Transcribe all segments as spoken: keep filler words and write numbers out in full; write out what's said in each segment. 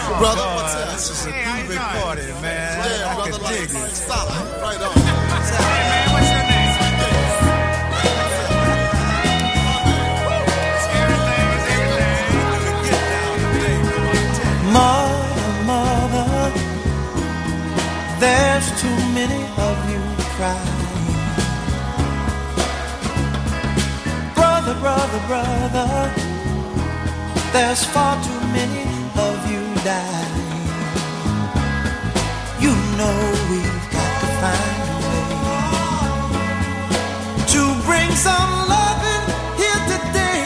Oh, brother, God, what's that? this is a Hey, how you groovy doing? party, man. Yeah, I brother, can like, dig like it. solid. Right on. Hey, man, what's your name? Everything is everything. Mother, mother, there's too many of you crying. Brother, brother, brother, there's far too many of you dying. You know we've got to find a way to bring some loving here today.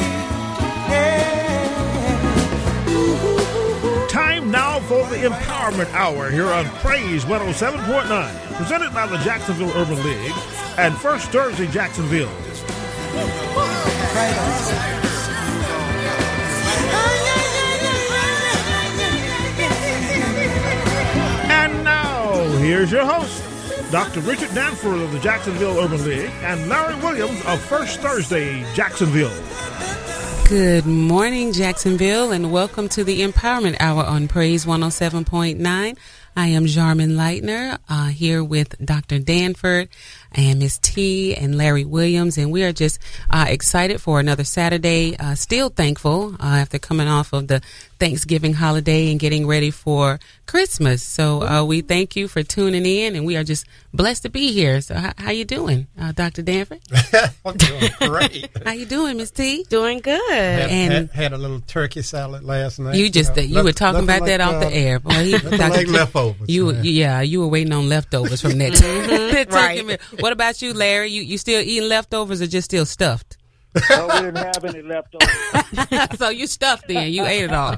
Yeah. Time now for the Empowerment Hour here on Praise one oh seven point nine, presented by the Jacksonville Urban League and First Thursday Jacksonville. Right on. And now, here's your host, Doctor Richard Danford of the Jacksonville Urban League and Larry Williams of First Thursday Jacksonville. Good morning, Jacksonville, and welcome to the Empowerment Hour on Praise one oh seven point nine. I am Jarman Leitner, uh, here with Doctor Danford and Miss T and Larry Williams, and we are just uh, excited for another Saturday. Uh, still thankful uh, after coming off of the Thanksgiving holiday and getting ready for Christmas. So uh, we thank you for tuning in, and we are just blessed to be here. So how, how you doing, uh, Doctor Danford? I'm doing great. How you doing, Miss T? Doing good. Had, And- had, had a little turkey salad last night. You just know, you left- were talking left about that like, off uh, the air. Boy, he, left like leftovers, You man. yeah, you were waiting on leftovers from next that turkey right. meal. What about you, Larry? You you still eating leftovers or just still stuffed? Oh, we didn't have any left over. So you stuffed then. You ate it all.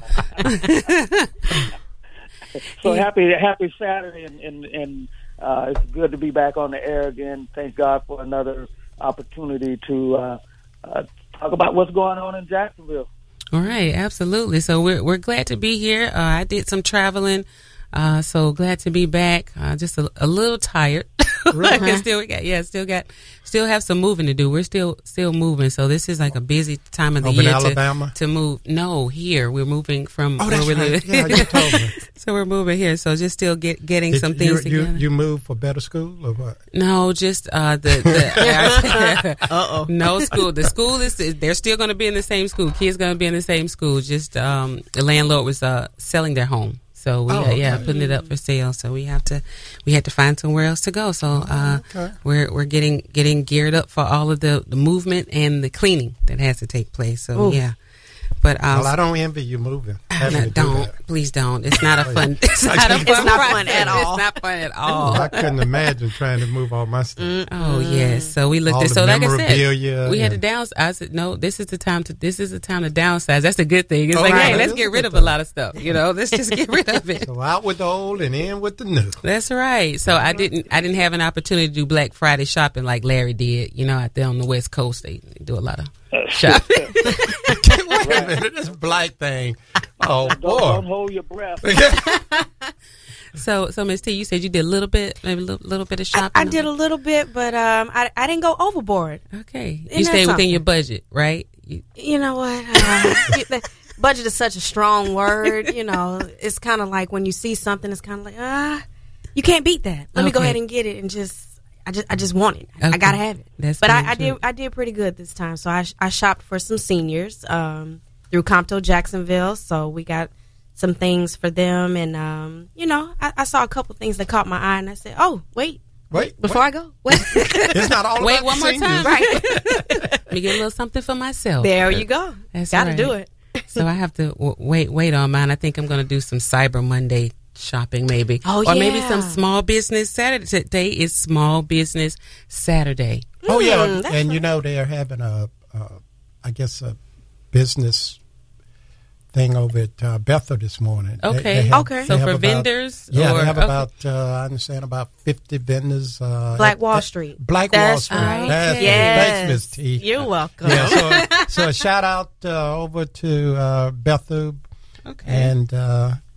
So happy, happy Saturday, and and, and uh, it's good to be back on the air again. Thank God for another opportunity to uh, uh, talk about what's going on in Jacksonville. All right, absolutely. So we're we're glad to be here. Uh, I did some traveling, uh, so glad to be back. Uh, just a, a little tired. Really? still we got yeah, still got still have some moving to do. We're still still moving, so this is like a busy time of the Over in year Alabama? to to move. No, here we're moving from Oh, where that's we right. live. Yeah, you told me. So we're moving here. So just still get getting Did some you, things you, together. You moved for better school or what? No, just uh, the, the Uh-oh. no school. The school is they're still going to be in the same school. Kids going to be in the same school. Just um, the landlord was uh, selling their home, so we Oh, uh, yeah okay. putting it up for sale. So we have to we had to find somewhere else to go. So uh, okay. we're we're getting getting geared up for all of the, the movement and the cleaning that has to take place. So Oof. yeah. But um, Well, I don't envy you moving. having no, to do don't that. please don't. It's not a fun. It's not a fun. It's not process. fun at all. It's not fun at Oh, all. I couldn't imagine trying to move all my stuff. Oh yes, so we looked All at the so like I memorabilia said, we had to and- downsize. I said no, this is the time to this is the time to downsize. That's a good thing. It's Oh, like right. hey, That let's is get a rid good of a thing. lot of stuff. You know, let's just get rid of it. So out with the old and in with the new. That's right. So I didn't I didn't have an opportunity to do Black Friday shopping like Larry did. You know, out there on the West Coast, they, they do a lot of shopping. Wait a minute, this black thing. Oh, Don't, don't boy. hold your breath. So so Miss T, you said you did a little bit, maybe a little, little bit of I, shopping. I did a little bit, but um, I I didn't go overboard. Okay, Isn't you that stayed within something? your budget, right? You, You know what? Uh, you- the budget is such a strong word. You know, it's kind of like when you see something, it's kind of like ah, you can't beat that. Let me go Okay. ahead and get it, and just I just I just want it. I Okay. gotta have it. That's but very I, I true. did I did pretty good this time. So I I shopped for some seniors um, through Compto Jacksonville. So we got some things for them, and um, you know, I, I saw a couple things that caught my eye, and I said, "Oh, wait, Wait, before I go, wait, it's not all Wait about one the more seniors. time. right Let me get a little something for myself. there you go. That's Got to right. do it." So I have to w- wait, wait on mine. I think I'm going to do some Cyber Monday shopping, maybe, Oh, or maybe yeah. some Small Business Saturday. Today is Small Business Saturday. Oh yeah, Mm, that's and you know they're having a, uh, I guess a business thing over at uh, Bethel this morning. They- Okay, they have- Okay. they So have for about- vendors, yeah, or, they have okay. about uh, I understand about fifty vendors. Uh, Black at- Wall at- Street. Black That's Wall Street. right. That's Okay. Yes. Thanks, Miss T. You're welcome. Yeah, so, so a shout out uh, over to uh, Bethel Okay. and uh,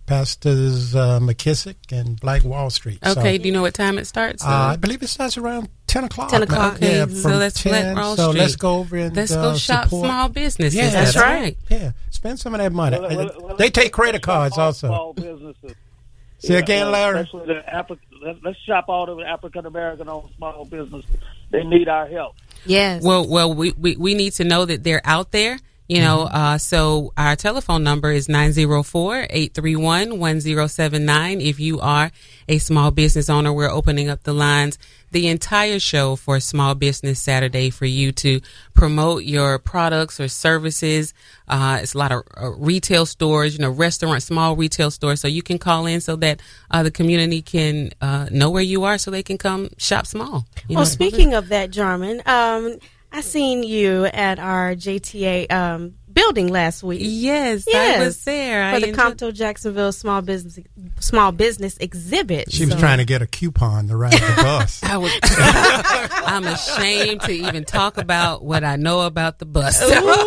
Pastors uh, McKissick and Black Wall Street. Okay, So, do you know what time it starts? uh, I believe it starts around ten o'clock. ten o'clock. Okay, Yeah, so from let's ten, Black Wall So Street. let's go over and Let's uh, go shop support. small businesses. Yeah, That's that's right. Yeah, spend some of that money. Well, well, well, they let's- take credit let's shop cards all also. Small businesses. See again, well, Larry? Especially the Afri- let- let's shop all the African American owned small businesses. They need our help. Yes. Well, well, we, we, we need to know that they're out there. You know, uh, so our telephone number is nine zero four, eight three one, one zero seven nine. If you are a small business owner, we're opening up the lines the entire show for Small Business Saturday for you to promote your products or services. Uh, it's a lot of uh, retail stores, you know, restaurants, small retail stores. So you can call in so that uh, the community can uh, know where you are so they can come shop small. You well, know? speaking of that, Jarman, um, I seen you at our J T A um, building last week. Yes, Yes, I was there. for I the enjoyed- Compton Jacksonville Small Business Small Business Exhibit. She was So- trying to get a coupon to ride the bus. I was, I'm ashamed to even talk about what I know about the bus.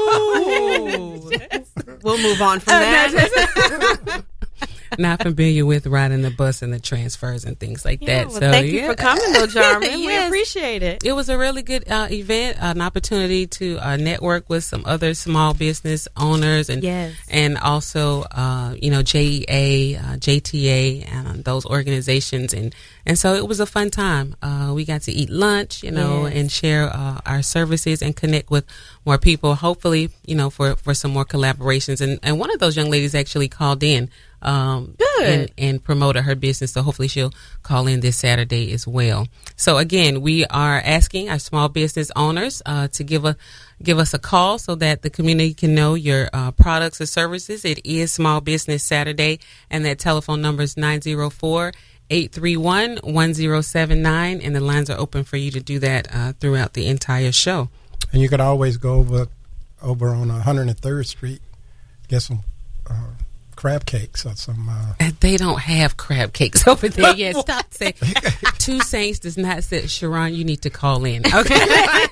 Ooh. We'll move on from that. Not familiar with riding the bus and the transfers and things like Yeah, that. well, so thank you yeah. for coming, though, Jarman. We Yes. appreciate it. It was a really good uh, event, an opportunity to uh, network with some other small business owners and Yes. and also uh, you know J E A, uh, J T A, and those organizations, and and so it was a fun time. Uh, we got to eat lunch, you know, Yes. and share uh, our services and connect with more people. Hopefully, you know, for for some more collaborations. And and one of those young ladies actually called in. Um, Good. and, and promoted her business. So hopefully she'll call in this Saturday as well. So again, we are asking our small business owners uh, to give a give us a call so that the community can know your uh, products or services. It is Small Business Saturday, and that telephone number is nine zero four, eight three one, one zero seven nine, and the lines are open for you to do that uh, throughout the entire show. And you could always go over over on one hundred third Street, get some uh, crab cakes or some. Uh, And they don't have crab cakes over there yet. Stop saying Two Saints does not say, Sharon, you need to call in. Okay.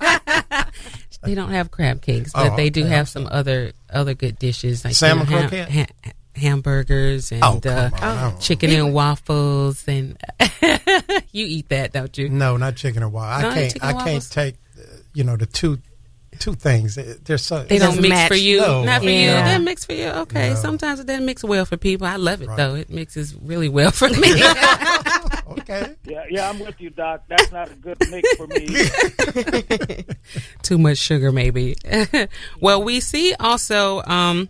They don't have crab cakes, but Oh, they do okay. have some other other good dishes like Salmon you know, ham- croquette? ha- hamburgers and Oh, come uh, on. I don't- chicken and waffles, and you eat that, don't you? No, not chicken and waffles. No, I can't. chicken I and can't waffles? take, uh, you know, the two two things. They're so. They It don't doesn't mix match. for you. No. Not for you. Yeah. They mix for you. Okay. No. Sometimes it doesn't mix well for people. I love it Right. though. It mixes really well for me. Okay. Yeah, yeah, I'm with you, Doc. That's not a good mix for me. Too much sugar, maybe. Well, we see also um,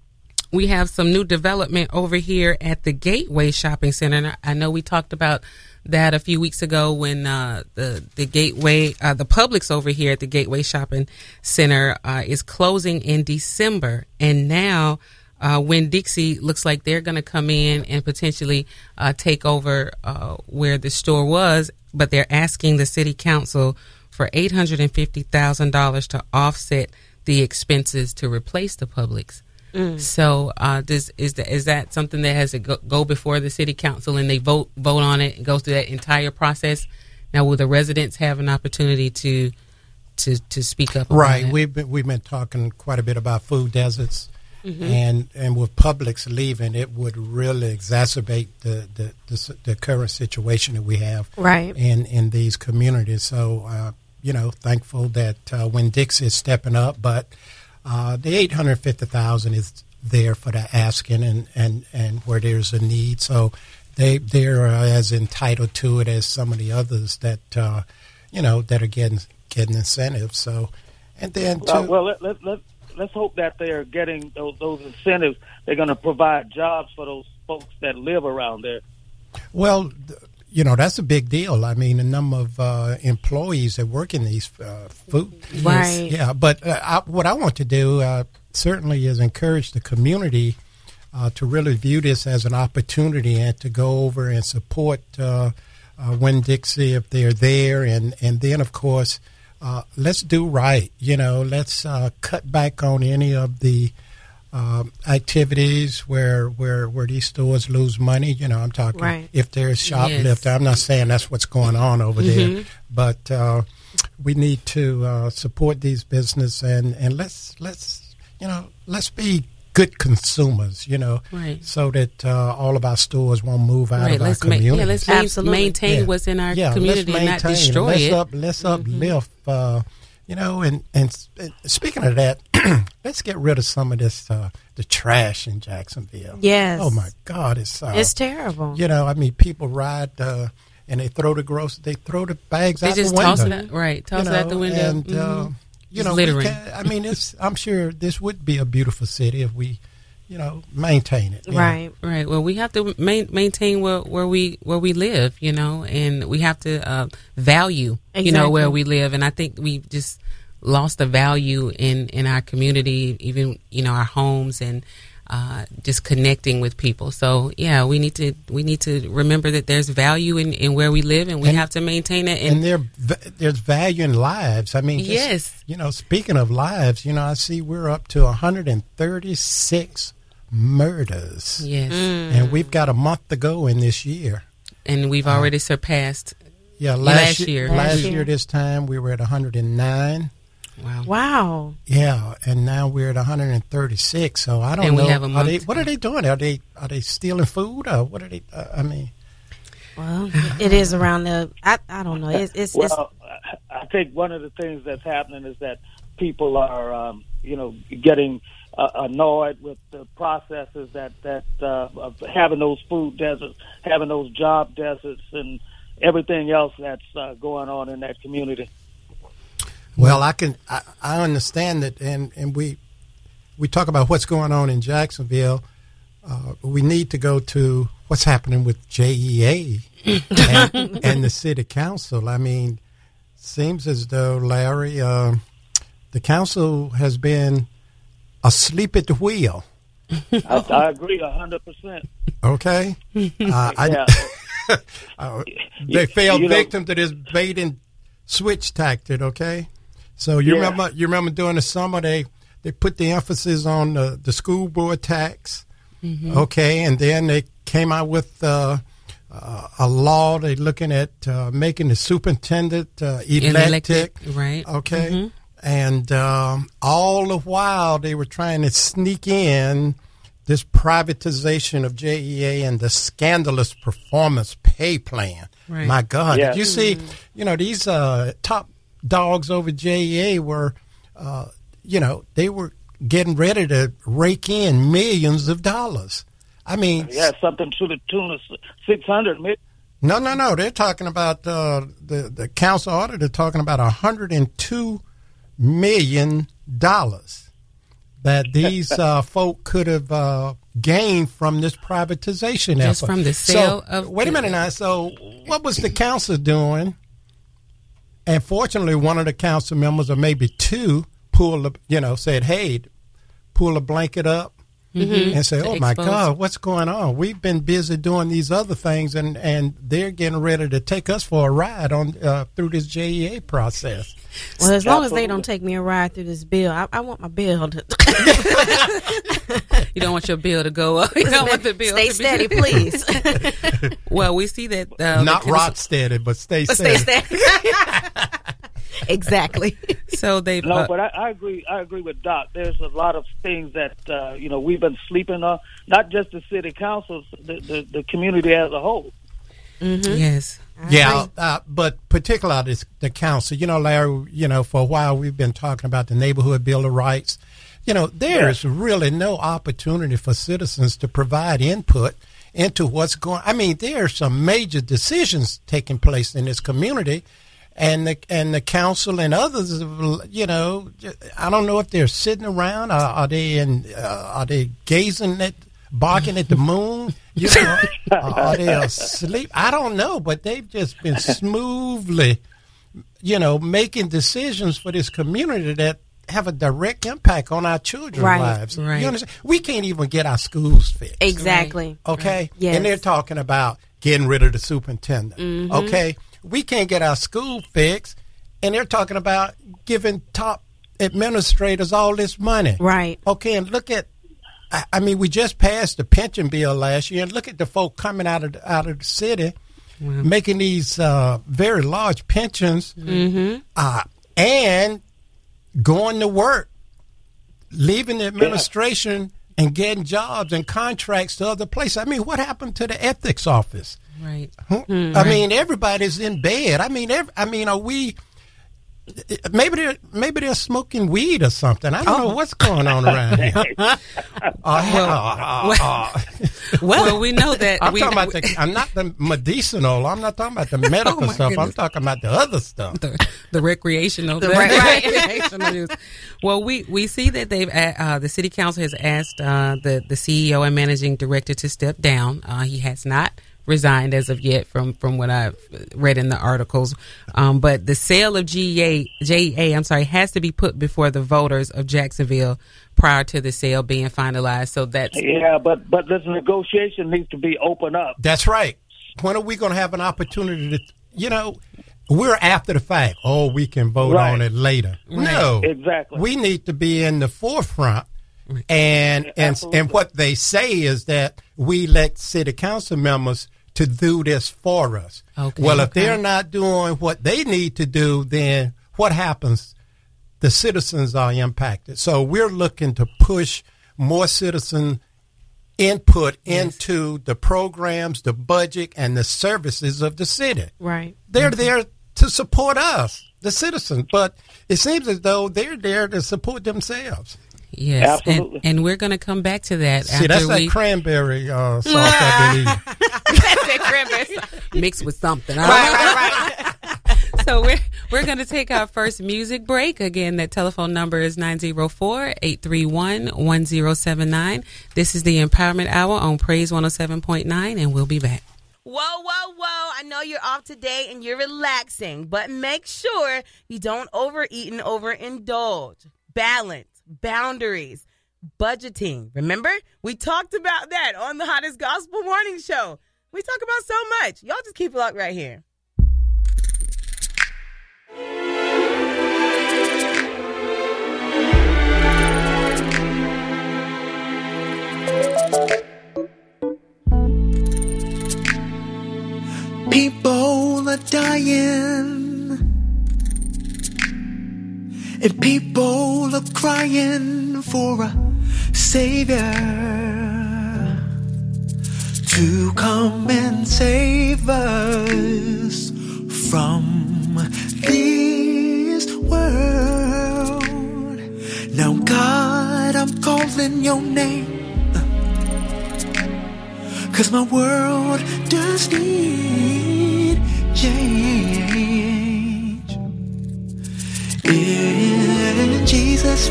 we have some new development over here at the Gateway Shopping Center. I know we talked about that a few weeks ago when uh, the the Gateway, uh, the Publix over here at the Gateway Shopping Center uh, is closing in December, and now. Uh, Winn-Dixie looks like they're going to come in and potentially uh, take over uh, where the store was, but they're asking the city council for eight hundred fifty thousand dollars to offset the expenses to replace the Publix. Mm. So uh, does, is, the, is that something that has to go, go before the city council and they vote vote on it and go through that entire process? Now, will the residents have an opportunity to to, to speak up about Right. it? We've been, we've been talking quite a bit about food deserts. Mm-hmm. And and with Publix leaving, it would really exacerbate the, the, the, the current situation that we have Right. in, in these communities. So, uh, you know, thankful that uh, Winn-Dixie is stepping up, but uh, the eight hundred fifty thousand dollars is there for the asking and, and, and where there's a need. So they they're uh, as entitled to it as some of the others that uh, you know that are getting getting incentives. So and then Uh, too, well, let, let, let, let's hope that they are getting those, those incentives. They're going to provide jobs for those folks that live around there. well, th- you know, that's a big deal. I mean, the number of uh, employees that work in these uh, food. Right. Yeah, but uh, I, what I want to do uh, certainly is encourage the community uh, to really view this as an opportunity and to go over and support uh, uh, Winn-Dixie if they're there. And, and then, of course, uh, let's do right. You know, let's uh, cut back on any of the Um, activities where, where where these stores lose money. You know, I'm talking Right. if there's shoplifting. Yes. I'm not saying that's what's going on over there, but uh, we need to uh, support these business and, and let's let's you know let's be good consumers, you know, Right. so that uh, all of our stores won't move out Right. of our Let's ma- community. yeah, let's ma- Absolutely. maintain Yeah. what's in our Yeah, community let's and not maintain, destroy let's it. Up, let's uplift, uh, you know, and, and s- and speaking of that, let's get rid of some of this, uh, the trash in Jacksonville. Yes. Oh, my God. It's, uh, It's terrible. you know, I mean, people ride uh, and they throw the gross, they throw the bags They out just the window. toss it out, right? Toss you it out the know, window. And, Mhm. uh, you Just know, we littering. can, I mean, it's, I'm sure this would be a beautiful city if we, you know, maintain it. you know. Right. Right. Well, we have to main, maintain where, where we where we live, you know, and we have to uh, value, you know, where Exactly. we live. And I think we just lost the value in, in our community, even you know our homes and uh, just connecting with people. So yeah, we need to we need to remember that there's value in, in where we live, and we And- have to maintain it. And And, there, there's value in lives. I mean, just, Yes. you know, speaking of lives, you know, I see we're up to one hundred thirty-six murders. yes, And we've got a month to go in this year. and we've already surpassed. Yeah, Last last, year. year. Last Last year. year. this time, we were at one hundred nine. Wow. Wow. Yeah, and now we're at one hundred thirty-six. So I don't And we know. have a are month they, to what go. are they doing? Are they are they stealing food or what are they? Uh, I mean, Well, it is around the. I, I don't know. It's it's, it's Well, I think one of the things that's happening is that people are, um, you know, getting uh, annoyed with the processes that that uh, of having those food deserts, having those job deserts, and everything else that's uh, going on in that community. well, I can I, I understand that, and and we we talk about what's going on in Jacksonville. Uh, we need to go to what's happening with J E A and, and the city council. I mean, seems as though Larry, uh, the council has been asleep at the wheel. I, I agree a hundred percent. Okay, uh, I, Yeah. uh, they fell You know- victim to this bait and switch tactic. Okay, so you Yeah. remember you remember during the summer they they put the emphasis on the, the school board tax. Okay, and then they came out with uh, uh, a law. They're looking at uh, making the superintendent uh, elected. Elected, right. Okay, and um, all the while they were trying to sneak in this privatization of J E A and the scandalous performance pay plan. Right. My God, Yeah. did you see? You know, these uh, top dogs over J E A were, uh, you know, they were getting ready to rake in millions of dollars. I mean, Yeah, something to the tune of six hundred million. no, no, no. They're talking about uh, the the council auditor talking about a hundred and two million dollars that these uh, folk could have uh, gained from this privatization Just effort. from the sale so, of- Wait a minute now. So, what was the council doing? And fortunately, one of the council members, or maybe two, pulled, the, you know, said, "Hey, pull a blanket up." And say, To "Oh my expose. God, what's going on? We've been busy doing these other things, and, and they're getting ready to take us for a ride on uh, through this J E A process." well, as long as they Absolutely. don't take me a ride through this bill, I, I want my bill to You don't want your bill to go up. You don't want the bill stay to be steady, please. Well, we see that uh, Not the- rock steady, but stay stay steady. steady. Exactly. So they No, uh, but I, I agree. I agree with Doc. There's a lot of things that uh, you know we've been sleeping on. Not just the city councils, the the, the community as a whole. yes, Yeah, uh, but particularly this, the council. You know, Larry, you know, for a while we've been talking about the neighborhood bill of rights. You know, there's really no opportunity for citizens to provide input into what's going. I mean, there are some major decisions taking place in this community, and the and the council and others. You know, I don't know if they're sitting around. Are, are they in? Uh, are they gazing at, barking at the moon? You know, are they asleep? I don't know, but they've just been smoothly, you know, making decisions for this community that have a direct impact on our children's Right. lives. Right. You understand? We can't even get our schools fixed. Exactly. Okay? Yes. And they're talking about getting rid of the superintendent. Mm-hmm. Okay? We can't get our school fixed, and they're talking about giving top administrators all this money. Right. Okay, and look at, I, I mean, we just passed the pension bill last year, and look at the folk coming out of the, out of the city making these uh, very large pensions Mm-hmm. uh, and going to work, leaving the administration and getting jobs and contracts to other places. I mean, what happened to the ethics office? Right. Mm, I right. mean, everybody's in bed. I mean, every, I mean, are we? Maybe they're maybe they're smoking weed or something. I don't oh. know what's going on around here. uh, well, uh, uh, well, well, we know that. I'm we, talking about the. I'm not the medicinal. I'm not talking about the medical oh stuff. Goodness. I'm talking about the other stuff. The, the recreational. The the right. recreational use. Well, we, we see that they've uh, the city council has asked uh, the the C E O and managing director to step down. Uh, he has not resigned as of yet, from from what I've read in the articles. Um, but the sale of G E A, J E A, I'm sorry, has to be put before the voters of Jacksonville prior to the sale being finalized. So that's yeah, but but this negotiation needs to be opened up. That's right. When are we going to have an opportunity to, you know, we're after the fact. Oh, we can vote right. on it later. Right. No, exactly. We need to be in the forefront. And and and what they say is that we let city council members to do this for us. Okay, well, if okay. they're not doing what they need to do, then what happens? The citizens are impacted. So we're looking to push more citizen input yes. into the programs, the budget, and the services of the city. Right. They're mm-hmm. there to support us, the citizens, but it seems as though they're there to support themselves. Yes, and, and we're going to come back to that. See, after that's we... that cranberry uh, sauce, I believe. that cranberry sauce. Mixed with something. Right, right, right. So we're we're going to take our first music break. Again, that telephone number is nine zero four, eight three one, one zero seven nine. This is the Empowerment Hour on Praise one oh seven point nine, and we'll be back. Whoa, whoa, whoa. I know you're off today and you're relaxing, but make sure you don't overeat and overindulge. Balance. Boundaries, budgeting. Remember, we talked about that on the Hottest Gospel Morning Show. We talk about so much. Y'all just keep it locked right here. People are dying, and people are crying for a savior to come and save us from this world. Now, God, I'm calling your name, 'cause my world does need change. In Jesus'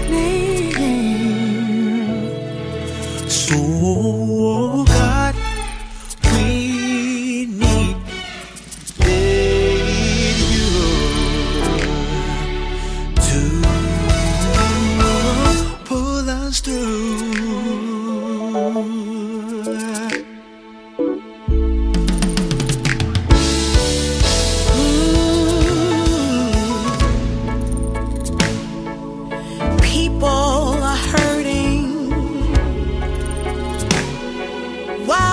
name. So, God, we need, need you to pull us through. Wow.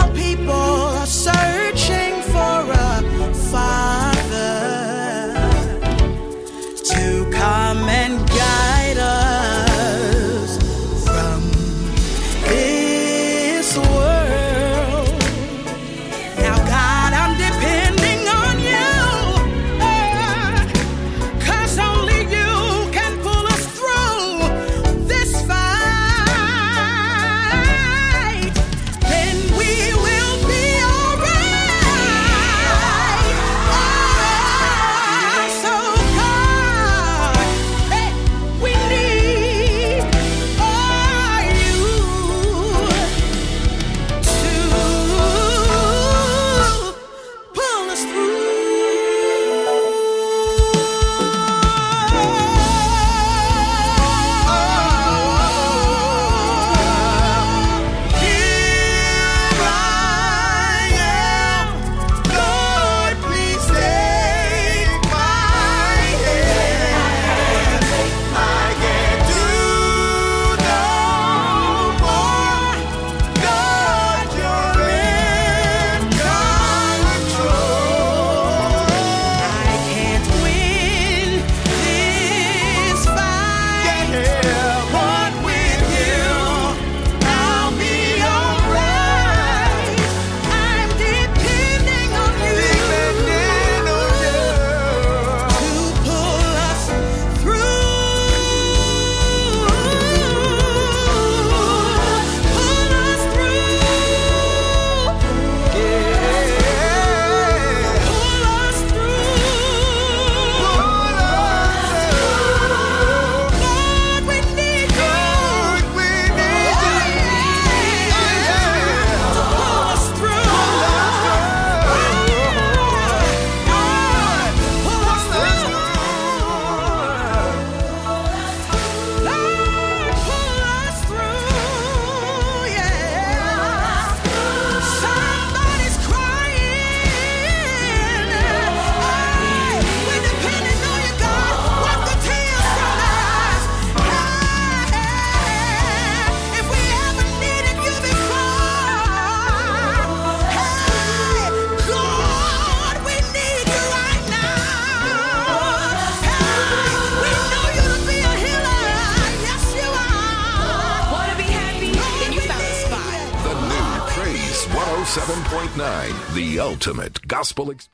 oh seven point nine, the ultimate gospel experience.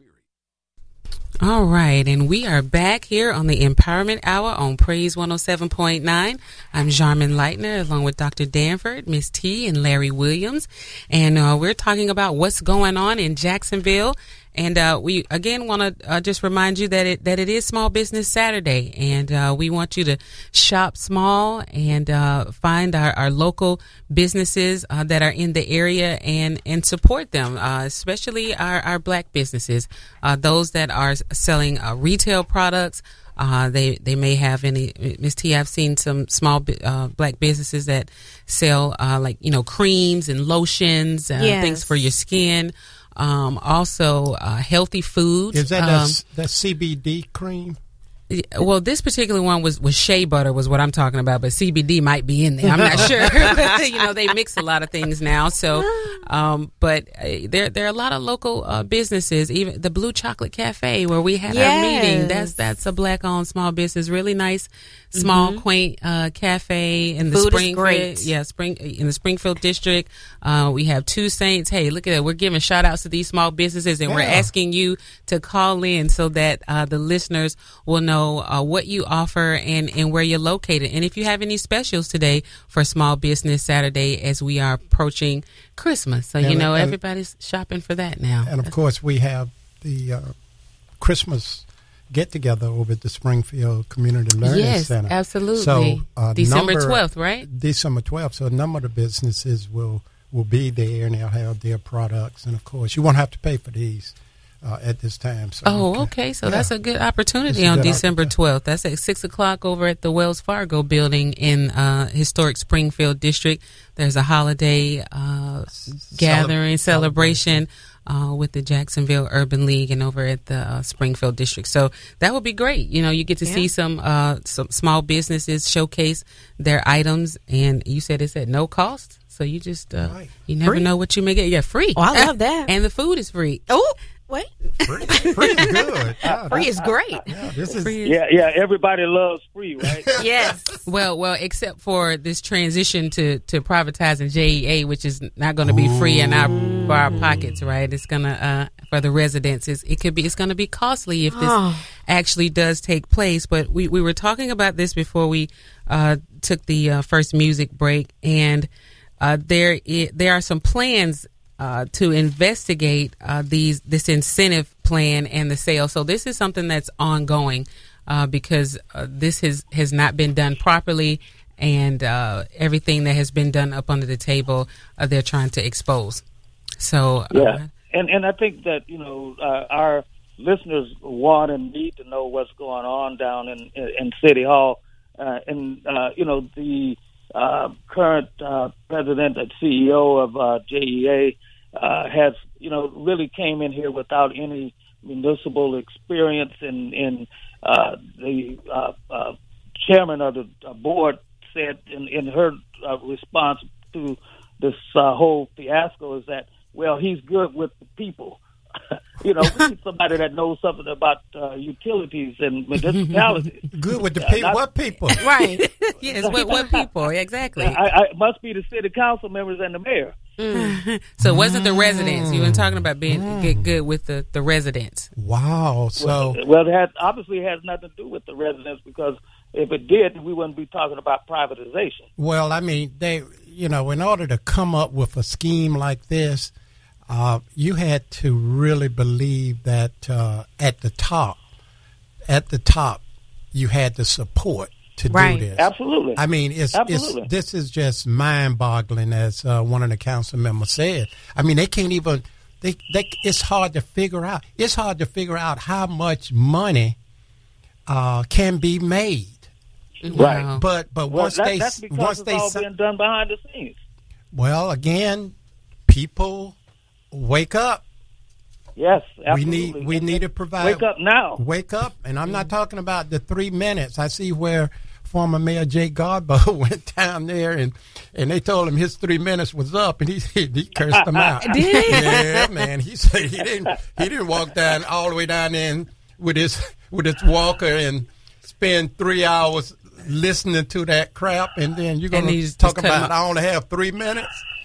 All right, and we are back here on the Empowerment Hour on Praise one oh seven point nine. I'm Jarman Leitner, along with Doctor Danford, Miss T, and Larry Williams, and uh, we're talking about what's going on in Jacksonville. And uh, we again want to uh, just remind you that it that it is Small Business Saturday, and uh, we want you to shop small and uh, find our, our local businesses uh, that are in the area and and support them, uh, especially our, our black businesses, uh, those that are selling uh, retail products. Uh, they they may have any, Miz T, I've seen some small uh, black businesses that sell uh, like you know creams and lotions, uh, Yes. things for your skin. Um, also, uh, healthy food. Is that um, that, that C B D cream? Well, this particular one was, was shea butter was what I'm talking about, but C B D might be in there. I'm not sure. You know, they mix a lot of things now. So, um, but uh, there there are a lot of local uh, businesses. Even the Blue Chocolate Cafe where we had Yes. our meeting. That's that's a black owned small business. Really nice, small, Mhm. quaint uh, cafe in the Food is Springfield. great. Yeah, spring in the Springfield district. Uh, we have Two Saints. Hey, look at that. We're giving shout outs to these small businesses, and we're Yeah. asking you to call in so that uh, the listeners will know uh, what you offer and, and where you're located. And if you have any specials today for Small Business Saturday as we are approaching Christmas. So, you And- know, and- everybody's shopping for that now. And of course, we have the uh, Christmas get together over at the Springfield Community Learning Yes, Center. absolutely. So uh, December number- twelfth, right? December twelfth. So a number of the businesses will will be there, and they'll have their products. And of course, you won't have to pay for these uh, at this time. So you Oh, can- okay. So yeah. that's a good opportunity It's a on good December opportunity. twelfth. That's at six o'clock over at the Wells Fargo building in uh, historic Springfield district. There's a holiday uh, gathering, celebration uh, with the Jacksonville Urban League and over at the uh, Springfield district. So that would be great. You know, you get to Yeah. see some uh, some small businesses showcase their items, and you said it's at no cost. So you just uh, Right. you never Free. know what you may get. Yeah, free. Oh, I love that. And the food is free. Oh, wait. Free, free is good. Yeah, Free that's- is great. Yeah, this is Free is- Yeah, yeah. Everybody loves free, right? Yes. Well, well, except for this transition to, to privatizing J E A, which is not going to be free in our for our pockets, right? It's gonna uh, for the residents. It's, it could be. It's going to be costly if this Oh. actually does take place. But we, we were talking about this before we uh, took the uh, first music break, and uh, there i- there are some plans uh, to investigate uh, these this incentive plan and the sale. So this is something that's ongoing. Uh, because uh, this has, has not been done properly, and uh, everything that has been done up under the table, uh, they're trying to expose. So, uh, Yeah, and and I think that you know uh, our listeners want and need to know what's going on down in in, in City Hall, uh, and uh, you know the uh, current uh, president and C E O of uh, J E A uh, has you know really came in here without any municipal experience, and in uh, the uh, uh, chairman of the uh, board said in, in her uh, response to this uh, whole fiasco is that, well, he's good with the people. You know, we need somebody that knows something about uh, utilities and municipalities. good with the Uh, people. not- What people? right. Yes, what, what people? Exactly. I, I it must be the city council members and the mayor. So it wasn't the residents. You were talking about being get good with the, the residents. Wow. So Well, it has, obviously it has nothing to do with the residents, because if it did, we wouldn't be talking about privatization. well, I mean, they, you know, in order to come up with a scheme like this, uh, you had to really believe that uh, at the top, at the top, you had the support to Right. do this. Absolutely. I mean, it's, Absolutely. it's this is just mind-boggling, as uh, one of the council members said. I mean, they can't even. They, they it's hard to figure out. It's hard to figure out how much money uh, can be made. Right. Wow. But but Well, once that, they that's because once it's they all si- being done behind the scenes. well, again, people wake up. Yes, We absolutely. need we need to provide Wake up now. Wake up, and I'm not talking about the three minutes. I see where former Mayor Jay Garbo went down there, and, and they told him his three minutes was up, and he he cursed them out. Did he? Yeah, man. He said he didn't he didn't walk down all the way down in with his with his walker and spend three hours listening to that crap, and then you're And gonna he's just talk cutting about off. I only have three minutes.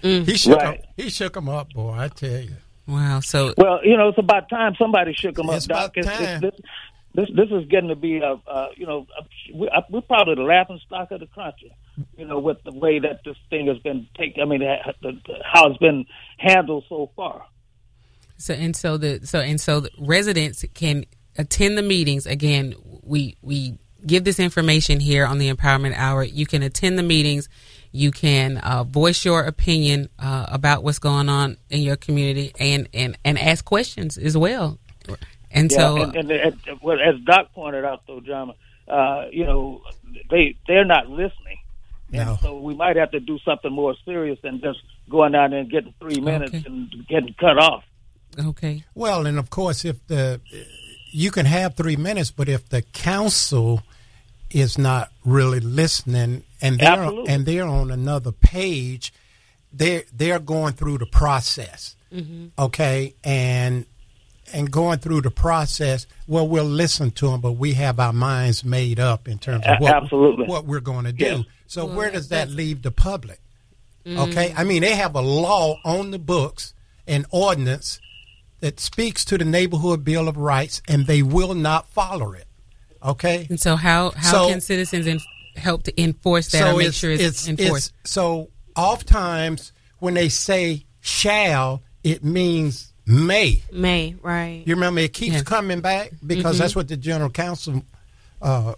Mm. He shook Right. him, he shook him up, boy. I tell you. Wow. So Well, you know, it's about time somebody shook them It's up, Doc. about It's- it's- time. this, this this is getting to be a, uh, you know, a, we, uh, we're probably the laughing stock of the country. You know, with the way that this thing has been taken. I mean, the, the, how it's been handled so far. So and so the so and so the residents can attend the meetings. Again, we we give this information here on the Empowerment Hour. You can attend the meetings. You can uh, voice your opinion uh, about what's going on in your community, and, and, and ask questions as well. And Yeah, so, and, and, and, and well, as Doc pointed out, though, John, uh, you know, they they're not listening. And No. so we might have to do something more serious than just going down there and getting three minutes Okay. and getting cut off. okay, Well, and of course, if the you can have three minutes, but if the council is not really listening, and they're Absolutely. and they're on another page, they they're going through the process, okay, and and going through the process. Well, we'll listen to them, but we have our minds made up in terms of A- what absolutely. what we're going to do. Yes. So Well, where does that that's- leave the public? Okay, I mean they have a law on the books, an ordinance that speaks to the Neighborhood Bill of Rights, and they will not follow it. Okay, and so how how So- can citizens in, help to enforce that or make sure it's, enforced? it's- so oftentimes when they say shall, it means may. May, right. You remember it keeps Yeah. coming back because that's what the general counsel. Uh,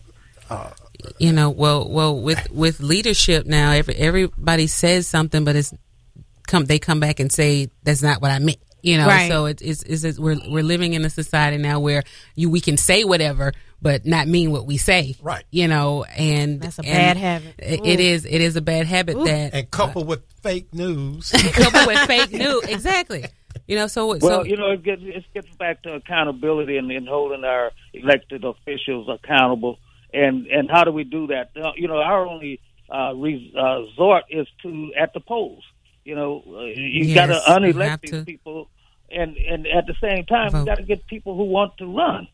You know, well, well, with with leadership now, every everybody says something, but it's come they come back and say that's not what I meant. You know, Right. so it's, it's, it's, it's we're we're living in a society now where you we can say whatever but not mean what we say. Right. You know, and That's a and bad habit. It, it is it is a bad habit that and coupled with fake news. coupled with fake news. Exactly. You know, so Well, so you know, it gets, it gets back to accountability and, and holding our elected officials accountable. And, and how do we do that? Uh, You know, our only uh, resort is to at the polls. You know, uh, you Yes, got to you have unelect these to people, and, and at the same time, vote. you got to get people who want to run.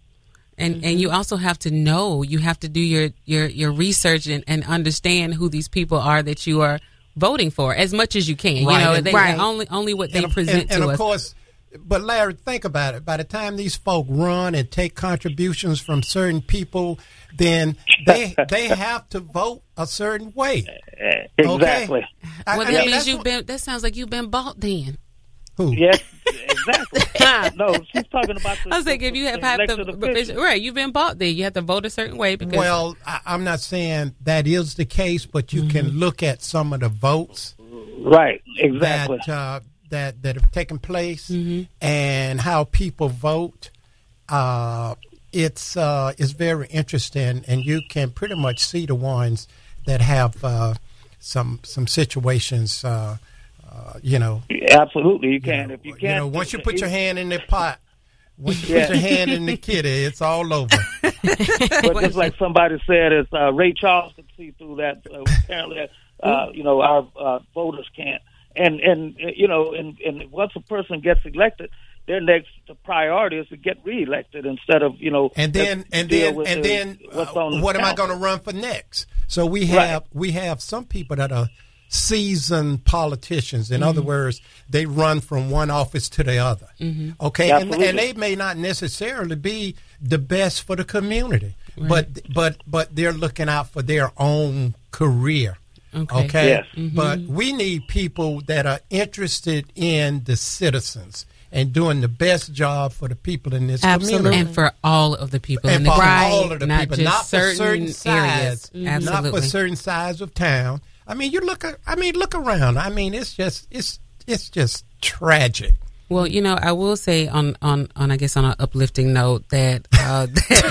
And and you also have to know, you have to do your your, your research and, and understand who these people are that you are voting for as much as you can. Right. You know, And- they, Right. only only what they and, present and, to and of us. course, but Larry, think about it. By the time these folk run and take contributions from certain people, then they they have to vote a certain way. Uh, Exactly. I- well, I that mean, means that's you've what- been. That sounds like you've been bought. Then who? Yes, exactly. No, she's talking about the I was thinking, if you have, the have elected to, officials. right, you've been bought. Then you have to vote a certain way because Well, I, I'm not saying that is the case, but you can look at some of the votes Right, exactly. that uh, that that have taken place and how people vote. Uh, it's uh, it's very interesting, and you can pretty much see the ones that have uh, some some situations. Uh, uh, you know, Absolutely, you you can. know, If you you can't, know, once you put your hand in the pot, once you Yeah. put your hand in the kitty, it's all over. But just like somebody said, it's uh, Ray Charles could see through that. Uh, apparently, uh, you know, our uh, voters can't. And and uh, you know, and, and once a person gets elected, their next priority is to get reelected instead of you know. And then just and deal then with and the- then what's uh, on the what am I council. going to run for next? So we Right. have we have some people that are seasoned politicians. In other words, they run from one office to the other. Okay, and, Absolutely. and they may not necessarily be the best for the community, but but but they're looking out for their own career. Okay. Okay, Yes. But we need people that are interested in the citizens and doing the best job for the people in this Absolutely. community. and for all of the people And in the for Right. all of the not people, just not for certain, certain areas. sides, Absolutely. not for certain sides of town. I mean, you look. At, I mean, look around. I mean, it's just, it's, it's just tragic. Well, you know, I will say on, on, on I guess on an uplifting note that, uh,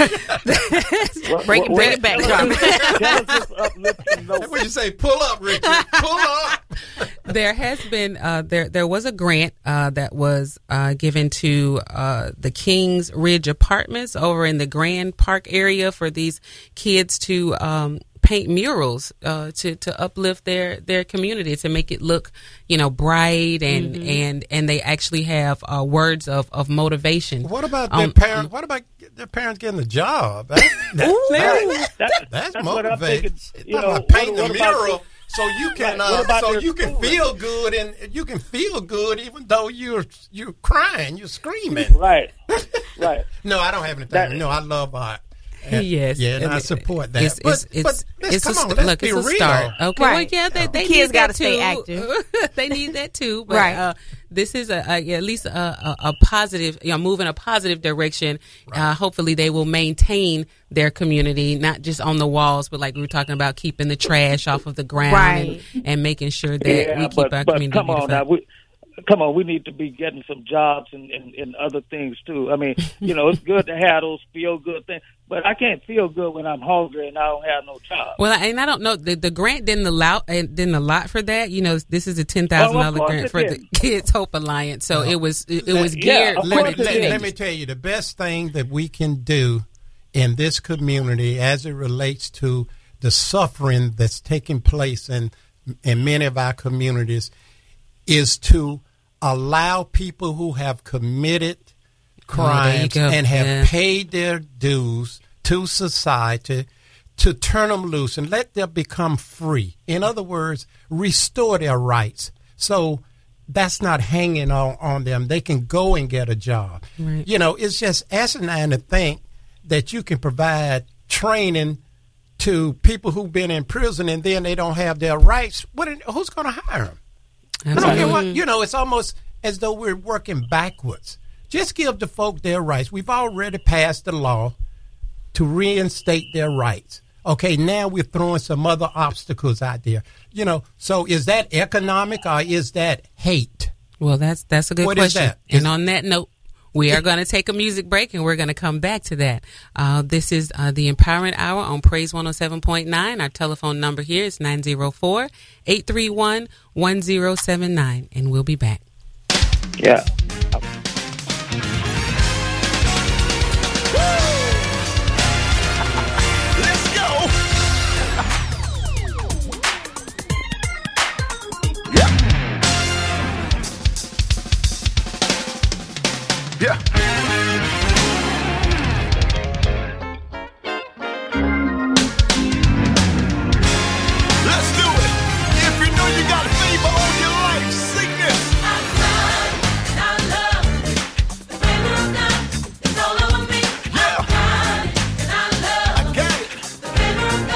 that Bring it- bring it back, Tell us this- tell us this uplifting note. What you say? Pull up, Richard. Pull up. there has been uh, there there was a grant uh, that was uh, given to uh, the Kings Ridge Apartments over in the Grand Park area for these kids to um, paint murals uh, to to uplift their their community, to make it look, you know, bright, and and and they actually have uh, words of, of motivation. What about Um, their parents? What about their parents getting a job? That, that, That- that's that's what I'm motivating. thinking. It's You not know, about painting what- a what about mural. So you can, Right. What uh, about so their you can schooling? feel good, and you can feel good even though you're you're crying, you're screaming. Right, right. No, I don't have anything. That- no, I love art. And- Yes, yeah, and and I it- support that. It's, but it's, it's, but let's, it's come a, on, st- let's look, be it's a real. start. Okay, well, Right. yeah, they, they Kids need gotta that stay too. active. They need that too. But, Right. Uh, this is a, a at least a, a, a positive, you know, move in a positive direction. Uh, hopefully, they will maintain their community, not just on the walls, but like we were talking about, keeping the trash off of the ground Right. and, and making sure that Yeah, we keep but, our but community come on beautiful. now. We, come on, we need to be getting some jobs and, and, and other things too. I mean, you know, it's good to have those feel good things, but I can't feel good when I'm hungry and I don't have no job. Well, and I don't know, the, the grant didn't allow and didn't allot for that. You know, this is a ten thousand Oh, of dollar course grant it for the did. Kids Hope Alliance. So it was it, it was Yeah, geared of for let course the me, it let, is. let me teenagers. tell you, the best thing that we can do in this community as it relates to the suffering that's taking place in, in many of our communities is to allow people who have committed crimes go. and have Yeah. paid their dues to society to turn them loose and let them become free. In other words, restore their rights. So that's not hanging on, on them. They can go and get a job. Right. You know, it's just asinine to think that you can provide training to people who've been in prison and then they don't have their rights. What? Who's going to hire them? I don't care what, you know, it's almost as though we're working backwards. Just give the folk their rights. We've already passed the law to reinstate their rights. Okay, now we're throwing some other obstacles out there. You know, so is that economic or is that hate? Well, that's that's a good What is question. that? And Is- on that note, we are going to take a music break and we're going to come back to that. Uh, this is uh, the Empowerment Hour on Praise one oh seven point nine. Our telephone number here is nine oh four, eight three one, one oh seven nine, and we'll be back. Yeah. Let's go. Yeah. Let's do it. If you know you got favor on your life, sing this. Yeah. I got it.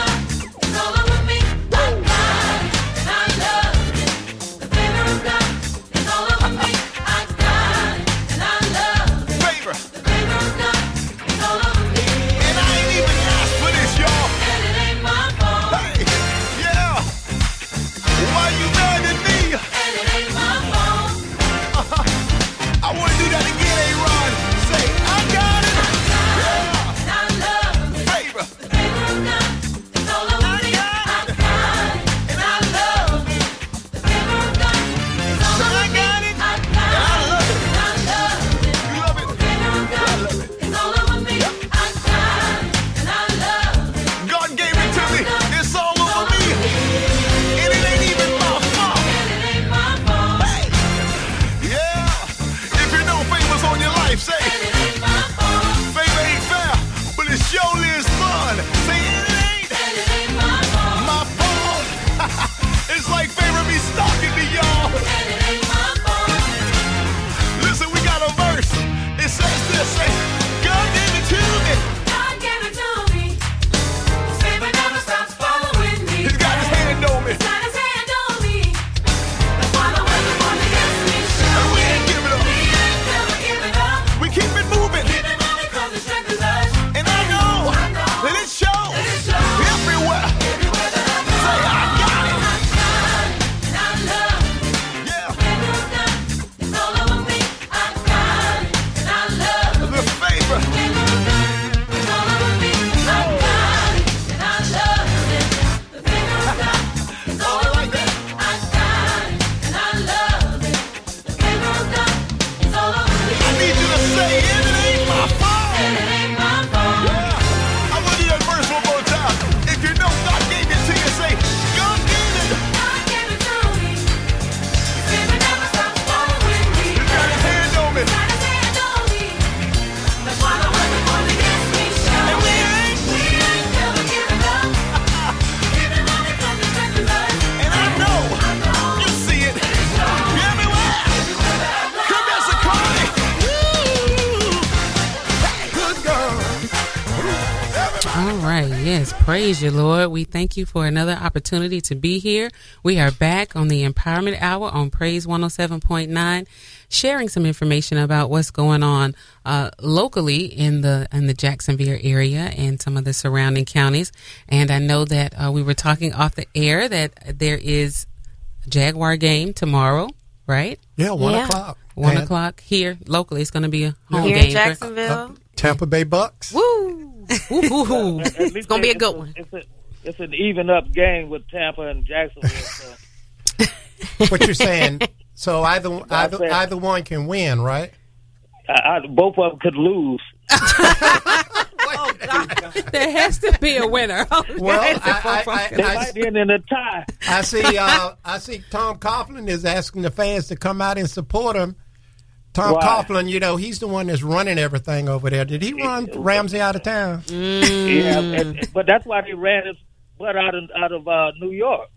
right. Yes. Praise you, Lord. We thank you for another opportunity to be here. We are back on the Empowerment Hour on Praise one oh seven point nine, sharing some information about what's going on uh, locally in the in the Jacksonville area and some of the surrounding counties. And I know that uh, we were talking off the air that there is a Jaguar game tomorrow, right? Yeah, one Yeah. o'clock. One And o'clock here locally. It's going to be a home Here game. in Jacksonville. uh, Tampa Bay Bucks. Woo! Woo-hoo-hoo. At least It's gonna be a it's good one. It's, a, it's an even up game with Tampa and Jacksonville. So. What you're saying? So either either said- either one can win, right? I, I, both of them could lose. There has to be a winner. Well, I, I, They I, might end in a tie. I, I see. Uh, I see. Tom Coughlin is asking the fans to come out and support him. Tom Right. Coughlin, you know, he's the one that's running everything over there. Did he run Ramsey out of town? Yeah, and, but that's why they ran his butt out of, out of uh, New York.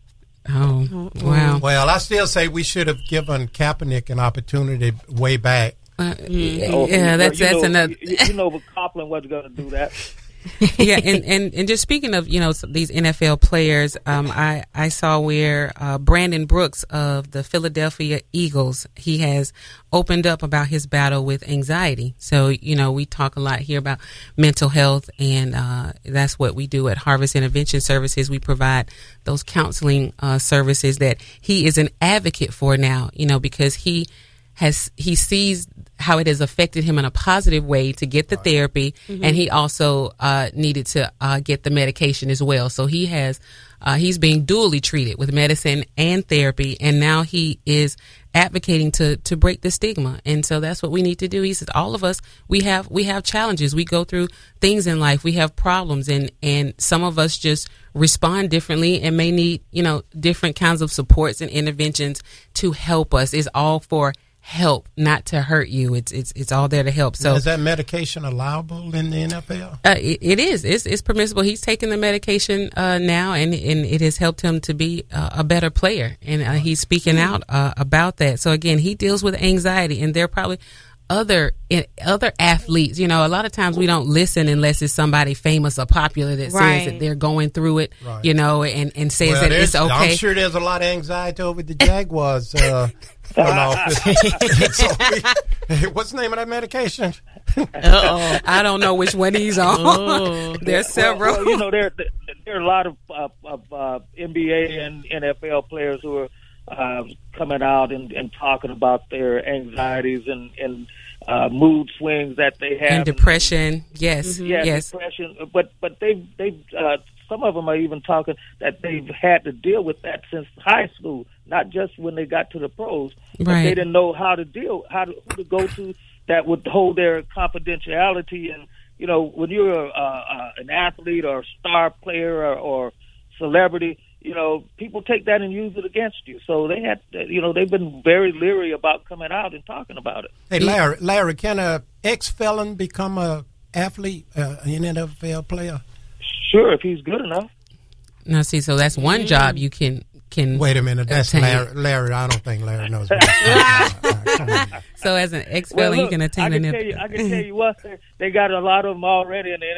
Oh, wow. Well, I still say we should have given Kaepernick an opportunity way back. Uh, Oh, yeah, that's you that's know, another. You, you know, but Coughlin wasn't going to do that. Yeah, and, and, and just speaking of, you know, some- these N F L players, um, I, I saw where uh, Brandon Brooks of the Philadelphia Eagles, he has opened up about his battle with anxiety. So, you know, we talk a lot here about mental health, and uh, that's what we do at Harvest Intervention Services. We provide those counseling uh, services that he is an advocate for now, you know, because he has he sees how it has affected him in a positive way to get the therapy, and he also uh, needed to uh, get the medication as well. So he has uh, he's being dually treated with medicine and therapy, and now he is advocating to to break the stigma. And so that's what we need to do. He says all of us we have we have challenges, we go through things in life, we have problems, and and some of us just respond differently and may need, you know, different kinds of supports and interventions to help us. It's all for help, not to hurt you. It's it's it's all there to help. So Is that medication allowable in the N F L? uh, it, it is. It's, it's permissible. He's taking the medication uh, now, and, and it has helped him to be uh, a better player. And uh, he's speaking out uh, about that. So again, he deals with anxiety, and there are probably other in, other athletes. You know, a lot of times we don't listen unless it's somebody famous or popular that Right. says that they're going through it. Right. You know, and and says Well, that there's- it's okay. I'm sure there's a lot of anxiety over the Jaguars uh, front office. So we- what's the name of that medication? Uh-oh. I don't know which one he's on. There's several. Well, well, you know, there there are a lot of, uh, of uh, N B A and N F L players who are uh, coming out and, and talking about their anxieties and, and uh, mood swings that they have, And depression, yes, yeah, yes. depression. But but they they uh, some of them are even talking that they've had to deal with that since high school, not just when they got to the pros. But Right. they didn't know how to deal, how to who to go to that would hold their confidentiality. And you know, when you're uh, uh, an athlete or a star player or, or celebrity, you know, people take that and use it against you. So they had, you know, they've been very leery about coming out and talking about it. Hey, Larry, Larry, can a ex-felon become a athlete, uh, an N F L player? Sure, if he's good enough. Now, see, so that's one job you can can. Wait a minute, that's attain. Larry. Larry, I don't think Larry knows. What he's doing. So as an ex Well, felon, you look, can I attain can an. tell you, I can tell you what, they, they got a lot of them already in the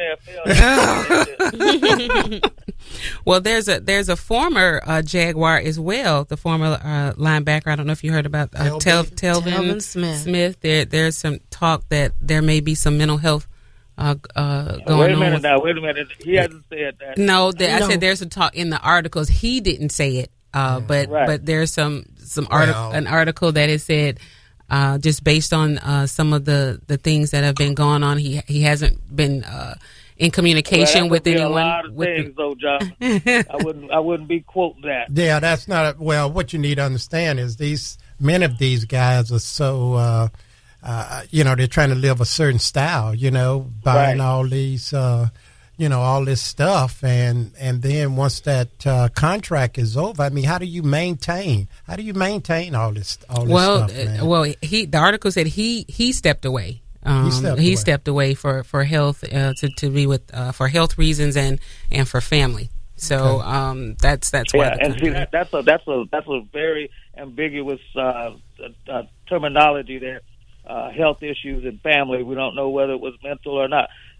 N F L. Well, there's a there's a former uh, Jaguar as well, the former uh, linebacker. I don't know if you heard about uh, Tel, Telvin, Telvin Smith. Smith. There there's some talk that there may be some mental health uh, uh, going Wait a on. minute with- now, wait a minute. He hasn't said that. No, there, I No. said there's a talk in the articles. He didn't say it, uh, but Right. but there's some some article Well- an article that has said uh, just based on uh, some of the, the things that have been going on, he he hasn't been uh, in communication Well, with that would be anyone. A lot of with the- things, though, John. I wouldn't. I wouldn't be quoting that. Yeah, that's not a, well. What you need to understand is these many of these guys are so uh, uh, you know, they're trying to live a certain style. You know, buying Right. all these uh, you know all this stuff, and and then once that uh, contract is over, I mean, how do you maintain? How do you maintain all this all this well, stuff, man? uh, well, he the article said he he stepped away. Um, He stepped he away. stepped away for for health uh, to to be with uh, for health reasons and and for family. So um, that's that's why. Yeah, the and see, that, that's a that's a that's a very ambiguous uh, uh, terminology there. Uh, health issues and family. We don't know whether it was mental or not.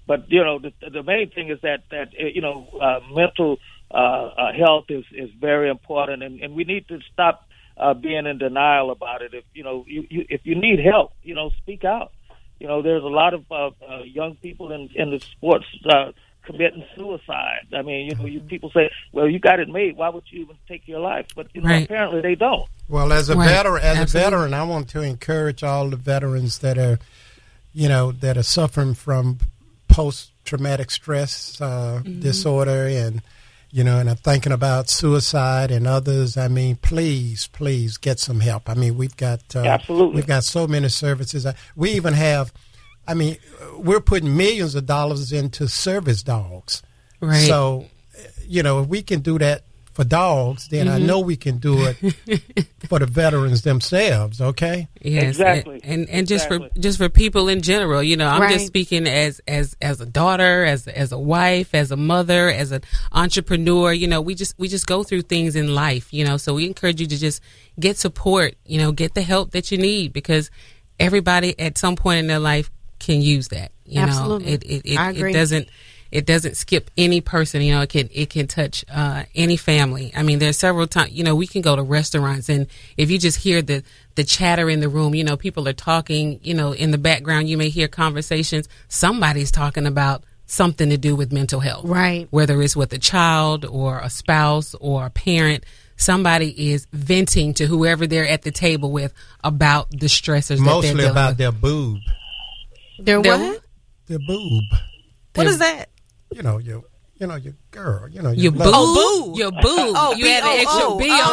but you know, the, the main thing is that that you know, uh, mental uh, uh, health is is very important, and, and we need to stop uh, being in denial about it. If you know, you, you if you need help, you know, speak out. You know, there's a lot of uh, uh, young people in in the sports uh, committing suicide. I mean, you know, you people say, "Well, you got it made. Why would you even take your life?" But you know, Right. apparently they don't. Well, as a Right. veteran, as Absolutely. a veteran, I want to encourage all the veterans that are, you know, that are suffering from post-traumatic stress uh, Mm-hmm. disorder, and you know, and are thinking about suicide and others. I mean, please, please get some help. I mean, we've got uh, Absolutely. we've got so many services. We even have, I mean, we're putting millions of dollars into service dogs. Right. So, you know, if we can do that for dogs, then I know we can do it for the veterans themselves. Okay. Yes, Exactly. and and, and just for Exactly. just for people in general, you know, I'm Right. just speaking as as as a daughter, as as a wife, as a mother, as an entrepreneur. You know, we just we just go through things in life, you know. So we encourage you to just get support, you know, get the help that you need, because everybody at some point in their life can use that. You Absolutely. know, it it it, I agree. it doesn't. It doesn't skip any person, you know. It can it can touch uh, any family. I mean, there's several times, you know, we can go to restaurants, and if you just hear the the chatter in the room, you know, people are talking, you know, in the background, you may hear conversations. Somebody's talking about something to do with mental health, Right. Whether it's with a child or a spouse or a parent, somebody is venting to whoever they're at the table with about the stressors that they're Mostly dealing about with. their boob. Their Their what? Their boob. What is that? You know, your, you know, your girl. You know, Your your boo, love- your boo. Oh, you had an extra B O O. B Oh. on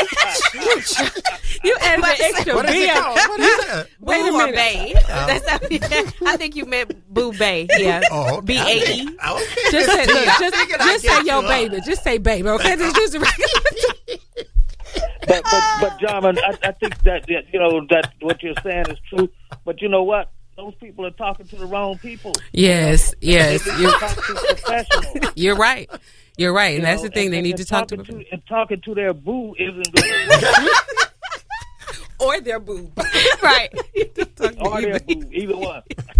that. You added an extra What is B it on. called? What is that? Wait a Boo or minute. Bay. That's not, I think you meant Boo Bay. Yeah. Oh, okay. B A E. Okay. Just say, look, I just, figured I'd just get say your you baby. up. Just say baby, okay? Just use the regular. But but but John, I, I think that, that you know that what you're saying is true. But you know what? Those people are talking to the wrong people. Yes, yes. They You're, talk to professionals. you're right. You're right. And you that's know, the thing. and- They and- need and to talk to. talking and talking to their boo isn't going to Or their boob. Right. work. Or their boo, either one.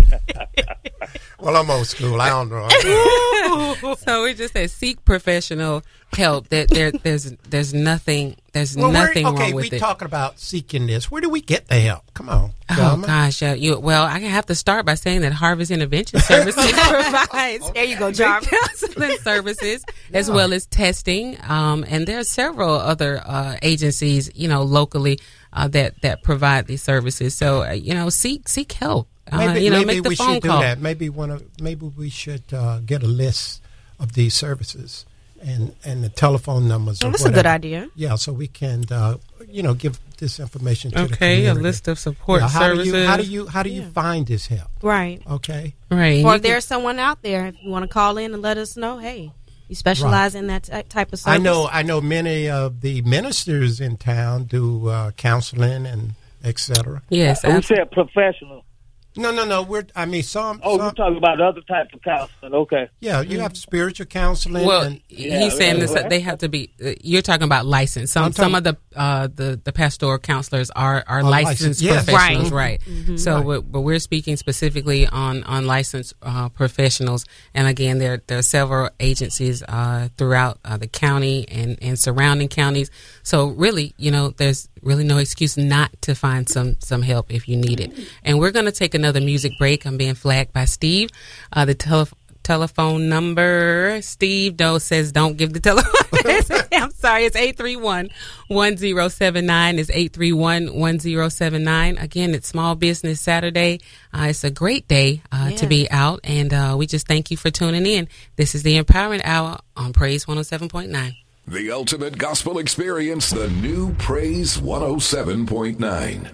Well, I'm old school. I don't know. So we just said seek professional help. That there, there's, there's nothing, there's Well, where- nothing okay, wrong with we it. talking about seeking this. Where do we get the help? Come on. Oh Velma. gosh, yeah, you. Well, I have to start by saying that Harvest Intervention Services provides There you go, John. counseling services as well as testing, um, and there are several other uh, agencies, you know, locally uh, that that provide these services. So, uh, you know, seek seek help. Uh, Maybe, you know, maybe make the we phone should call. do that. Maybe one of maybe we should uh, get a list of these services and and the telephone numbers. Oh, or that's a good whatever. idea. Yeah, so we can uh, you know give this information to the Okay, a community. list of support Yeah, how services. Do you, how do you how do you find this help? Right. Okay. right? Or you if there's someone out there, if you want to call in and let us know, hey, you specialize in that ty- type of service. I know I know many of the ministers in town do uh, counseling and et cetera. can- yes, We absolutely. said professional. No, no, no. We're I mean some. Oh, some you're talking about other types of counseling. Okay. yeah, you have spiritual counseling. Well, and, Yeah, he's saying right, this, that right. they have to be. Uh, you're talking about license. Some I'm some talking- of the uh, the the pastoral counselors are are licensed, licensed yes. professionals, Right. right? So, Right. We're, but we're speaking specifically on on licensed uh, professionals. And again, there there are several agencies uh, throughout uh, the county and and surrounding counties. So really, you know, there's really no excuse not to find some some help if you need it. And we're going to take another music break. I'm being flagged by Steve. Uh, the tele- telephone number, Steve Doe says don't give the telephone. I'm sorry, it's eight three one, one zero seven nine. It's eight three one, one zero seven nine. Again, it's Small Business Saturday. Uh, it's a great day uh, Yeah. to be out, and uh, we just thank you for tuning in. This is the Empowerment Hour on Praise one oh seven point nine. The ultimate gospel experience, the new Praise one oh seven point nine.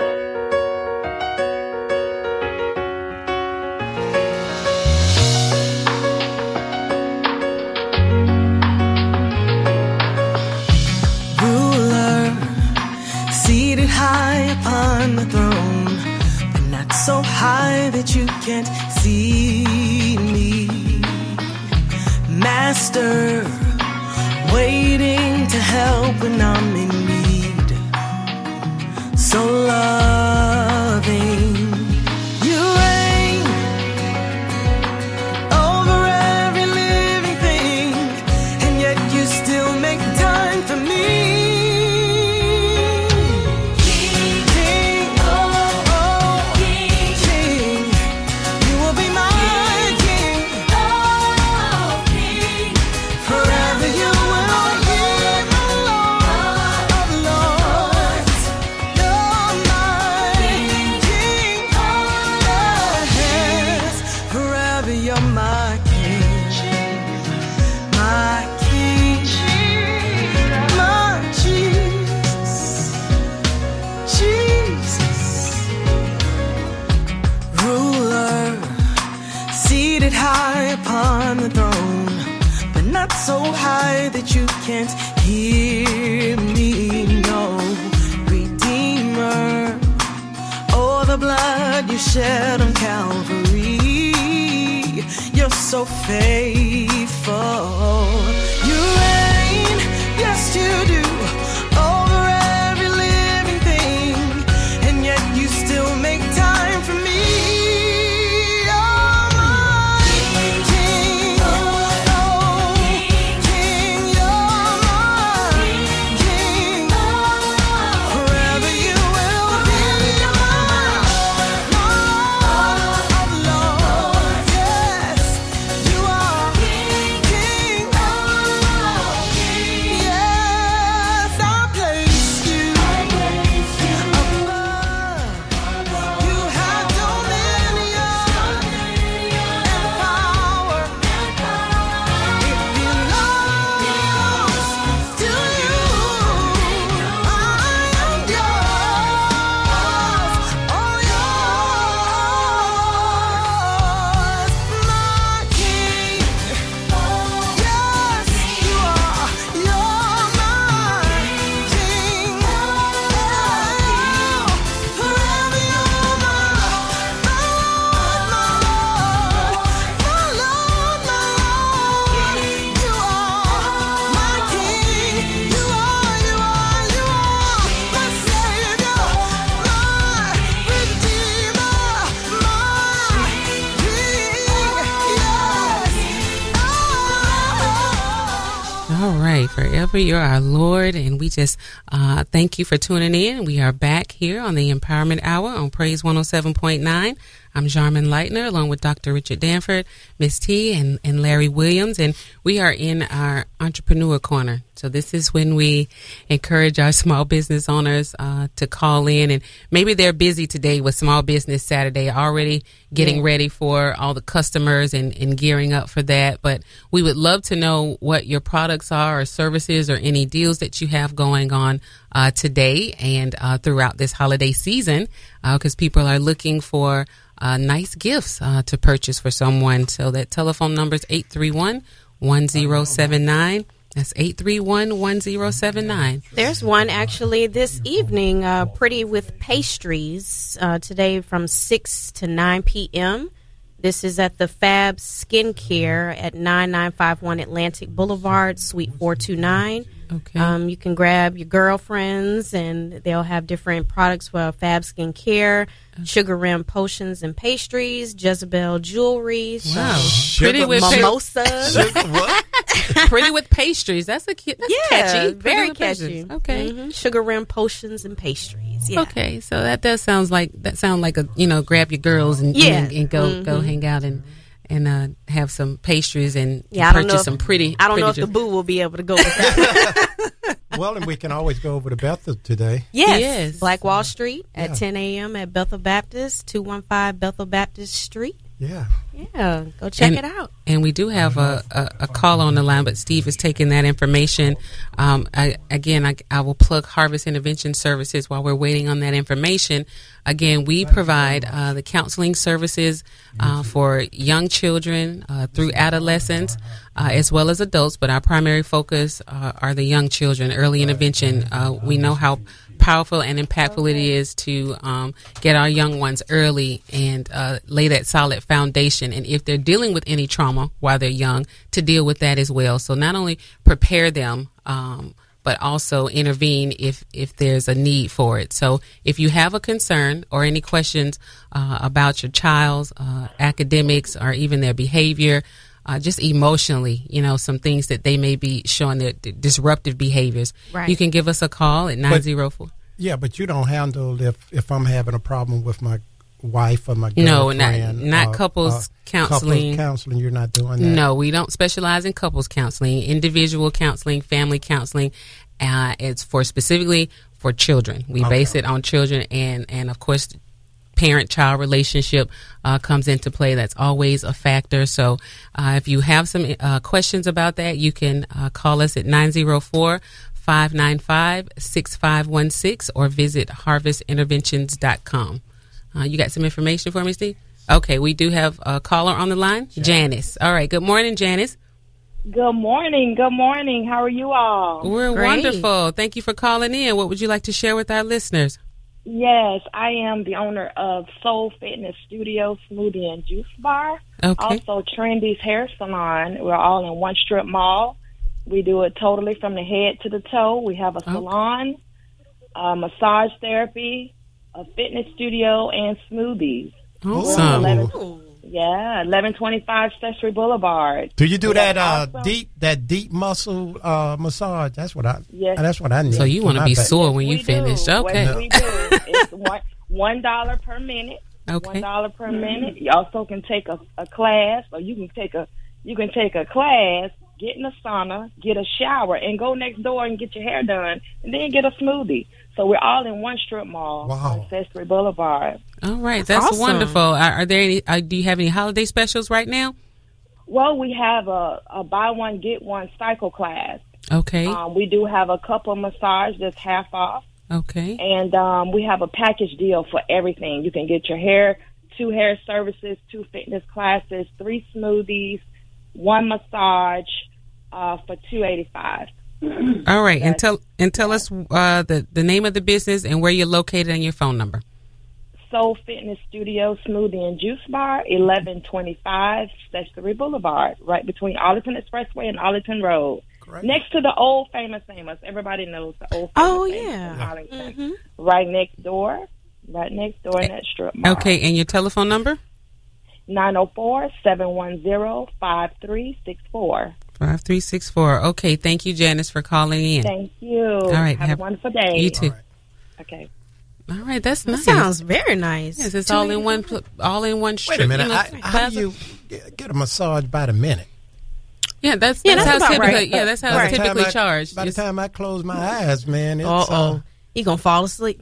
Ruler, seated high upon the throne, but not so high that you can't see me. Master, waiting to help when I'm in need. So loving, you reign, high upon the throne, but not so high that you can't hear me, no. Redeemer, oh, the blood you shed on Calvary, you're so faithful. You reign, yes you do, over every living thing, and yet you still make time for me. Forever you're our Lord, and we just uh, thank you for tuning in. We are back here on the Empowerment Hour on Praise one oh seven point nine. I'm Jarman Leitner, along with Doctor Richard Danford, Miss T, and, and Larry Williams, and we are in our Entrepreneur Corner. So this is when we encourage our small business owners uh, to call in, and maybe they're busy today with Small Business Saturday, already getting yeah. ready for all the customers and, and gearing up for that. But we would love to know what your products are or services or any deals that you have going on uh, today and uh, throughout this holiday season, because uh, people are looking for Uh, nice gifts uh, to purchase for someone. So that telephone number is eight three one, one oh seven nine. That's eight three one, one oh seven nine. There's one actually this evening, uh, Pretty with Pastries, uh, today from six to nine p.m. This is at the Fab Skincare at nine nine five one Atlantic Boulevard, Suite four two nine. Okay. Um, you can grab your girlfriends, and they'll have different products for Fab Skincare, Sugar Rim Potions and Pastries, Jezebel Jewelry. Wow. Pretty with mimosas. What? Pretty with Pastries. That's a cute. That's yeah, catchy. Very Pretty catchy. Okay. Mm-hmm. Sugar Rim Potions and Pastries. Yeah. Okay, so that does sounds like that sound like a you know grab your girls and yeah. and, and go mm-hmm. go hang out and. And uh, have some pastries and yeah, purchase if, some pretty. I don't pretty know if ju- the boo will be able to go with that. Well, and we can always go over to Bethel today. Yes. Yes. Black Wall Street at Yeah. ten a.m. at Bethel Baptist, two one five Bethel Baptist Street. Yeah. Yeah, go check And- it out. And we do have a, a, a call on the line, but Steve is taking that information. Um, I, again, I, I will plug Harvest Intervention Services while we're waiting on that information. Again, we provide uh, the counseling services uh, for young children uh, through adolescents uh, as well as adults, but our primary focus uh, are the young children, early intervention. Uh, we know how powerful and impactful it is to um, get our young ones early and uh, lay that solid foundation. And if they're dealing with any trauma while they're young, to deal with that as well. So not only prepare them, um, but also intervene if, if there's a need for it. So if you have a concern or any questions uh, about your child's uh, academics or even their behavior, uh, just emotionally, you know, some things that they may be showing their d- disruptive behaviors, Right. you can give us a call at nine oh four. Yeah, but you don't handle if, if I'm having a problem with my wife or my No, girlfriend. not- not uh, couples uh, counseling. Couples counseling, you're not doing that. No, we don't specialize in couples counseling, individual counseling, family counseling. Uh, it's for specifically for children. We Okay. base it on children, and, and of course, parent-child relationship uh, comes into play. That's always a factor. So uh, if you have some uh, questions about that, you can uh, call us at nine oh four, five nine five, six five one six or visit harvest interventions dot com. Uh, you got some information for me, Steve? Okay, we do have a caller on the line, Janice. Janice. All right, good morning, Janice. Good morning. Good morning. How are you all? We're Great. wonderful. Thank you for calling in. What would you like to share with our listeners? Yes, I am the owner of Soul Fitness Studio Smoothie and Juice Bar. Okay. Also, Trendy's Hair Salon. We're all in one strip mall. We do it totally from the head to the toe. We have a Okay. salon, uh, massage therapy, a fitness studio, and smoothies. Awesome. eleven, yeah, eleven twenty-five Sesame Boulevard. Do you do We that have uh, awesome- deep that deep muscle uh, massage? That's what I. Yes. That's what I need. So you want to for my be back. sore when you We finish. do. Okay. What we do. It's one one dollar per minute. Okay. One dollar per minute. You also can take a, a class, or you can take a you can take a class, get in a sauna, get a shower, and go next door and get your hair done, and then get a smoothie. So we're all in one strip mall Wow. on Sesame Boulevard. All right. That's Awesome. wonderful. Are, are there any, uh, do you have any holiday specials right now? Well, we have a, a buy one get one cycle class. Okay. Um, we do have a couple massage that's half off. Okay. And um, we have a package deal for everything. You can get your hair, two hair services, two fitness classes, three smoothies, one massage uh, for two eighty-five. All right. And tell, and tell us uh, the, the name of the business and where you're located and your phone number. Soul Fitness Studio Smoothie and Juice Bar, eleven twenty-five Sesame Boulevard, right between Arlington Expressway and Arlington Road. Correct. Next to the old famous Amos. Everybody knows the old famous Oh, Amos yeah. in Arlington. Right next door. Right next door in that strip mall. Okay. And your telephone number? nine oh four, seven one zero, five three six four. five three six four. Okay. Thank you, Janice, for calling in. Thank you. All right. Have, have a wonderful day. You too. All right. Okay. All right. That's That nice. sounds very nice. Yes, it's all in one, pl- all in one strip. Wait a minute. you know, I, how do plaza. you get get a massage by the minute? Yeah, that's, Yeah, that's, that's how about typically, right. yeah, that's how By it's the time typically I- charged. By the It's- time I close my eyes, man, it's Uh oh. uh, You gonna fall asleep?